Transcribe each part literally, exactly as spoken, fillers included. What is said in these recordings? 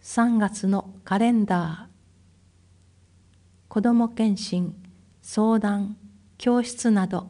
さんがつのカレンダー、子ども検診、相談、教室など。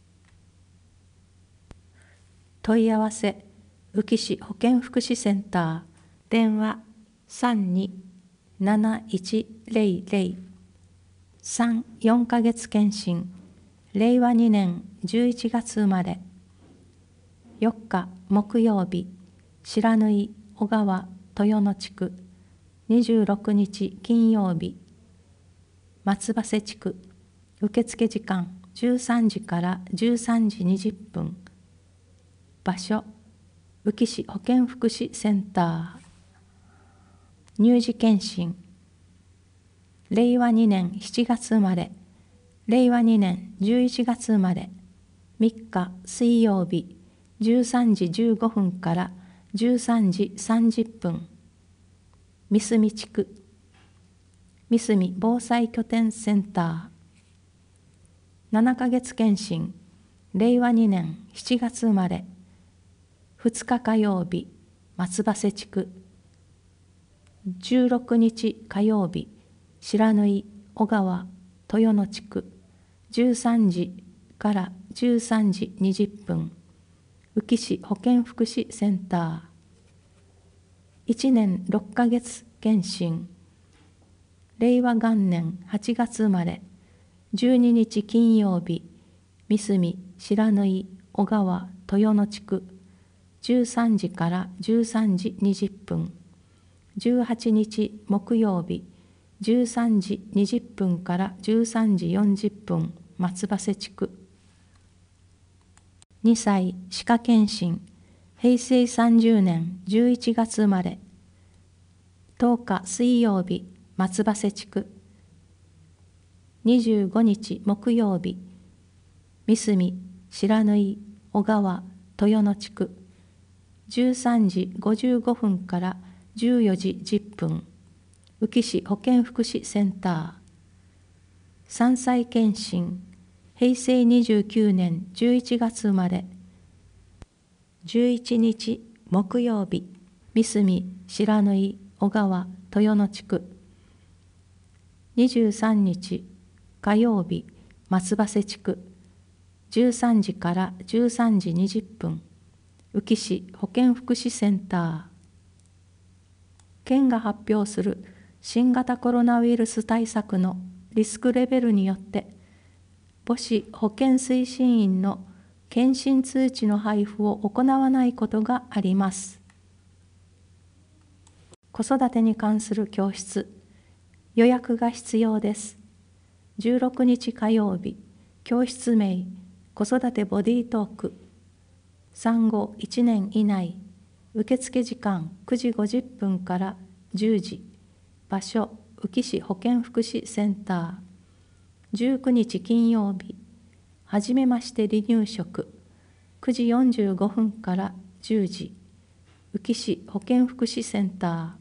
問い合わせ、宇城市保健福祉センター、電話 さんにーなないちゼロゼロ さん、よんかげつ検診、れいわにねんじゅういちがつ生まれ。よっか木曜日、白縫小川豊野地区、にじゅうろくにち金曜日、松葉瀬地区、受付時間じゅうさんじからじゅうさんじにじゅっぷん、場所、宇城市保健福祉センター。乳児検診、れいわにねんしちがつ生まれ、れいわにねんじゅういちがつ生まれ、みっか水曜日、じゅうさんじじゅうごふんからじゅうさんじさんじゅっぷん、三角地区、三角防災拠点センター。ななかげつ検診、れいわにねんしちがつ生まれ、ふつか火曜日、松葉瀬地区、じゅうろくにち火曜日、白縫小川豊野地区、じゅうさんじからじゅうさんじにじゅっぷん、宇城市保健福祉センター。いちねんろっかげつ検診、れいわがんねんはちがつ生まれ、じゅうににち金曜日、三角白縫小川豊野地区、じゅうさんじからじゅうさんじにじゅっぷん、じゅうはちにち木曜日、じゅうさんじにじゅっぷんからじゅうさんじよんじゅっぷん、松葉瀬地区。にさい歯科検診、へいせいさんじゅうねんじゅういちがつ生まれ、とおか水曜日、松葉瀬地区、にじゅうごにち木曜日、三角白縫小川豊野地区、じゅうさんじごじゅうごふんからじゅうよじじゅっぷん、宇城市保健福祉センター。さんさい検診、へいせいにじゅうきゅうねんじゅういちがつ生まれ、じゅういちにち木曜日、三角白縫小川豊野地区、にじゅうさんにち火曜日、松葉瀬地区、じゅうさんじからじゅうさんじにじゅっぷん、宇城市保健福祉センター。県が発表する新型コロナウイルス対策のリスクレベルによって、母子保健推進員の検診通知の配布を行わないことがあります。子育てに関する教室、予約が必要です。じゅうろくにち火曜日、教室名、子育てボディートーク、産後いちねん以内、受付時間くじごじゅっぷんからじゅうじ、場所、宇城市保健福祉センター。じゅうくにち金曜日、はじめまして離乳食、くじよんじゅうごふんからじゅうじ、宇城市保健福祉センター。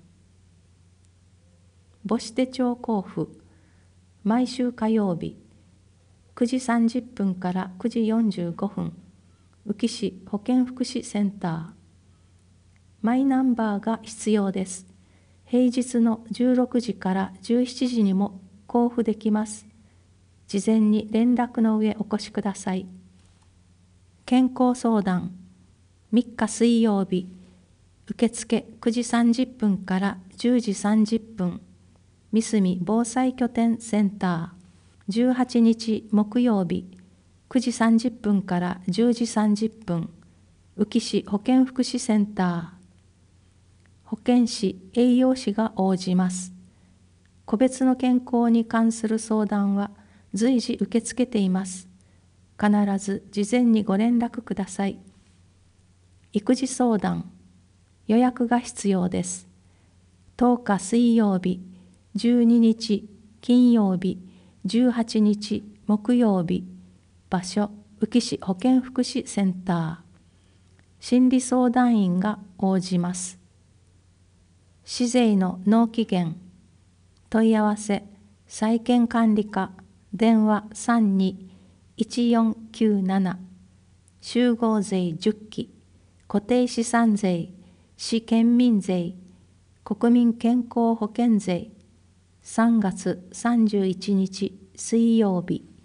母子手帳交付、毎週火曜日、くじさんじゅっぷんからくじよんじゅうごふん、宇城市保健福祉センター。マイナンバーが必要です。平日のじゅうろくじからじゅうしちじにも交付できます。事前に連絡の上お越しください。健康相談、みっか水曜日、受付くじさんじゅっぷんからじゅうじさんじゅっぷん、三角防災拠点センター。じゅうはちにち木曜日、くじさんじゅっぷんからじゅうじさんじゅっぷん、宇城市保健福祉センター。保健師、栄養士が応じます。個別の健康に関する相談は随時受け付けています。必ず事前にご連絡ください。育児相談、予約が必要です。とおか水曜日、じゅうににち金曜日、じゅうはちにち木曜日、場所、宇城市保健福祉センター。心理相談員が応じます。市税の納期限、問い合わせ、債権管理課、電話 さんにいちよんきゅうなな、集合税じゅっき、固定資産税、市県民税、 国民健康保険税さんがつさんじゅういちにち水曜日。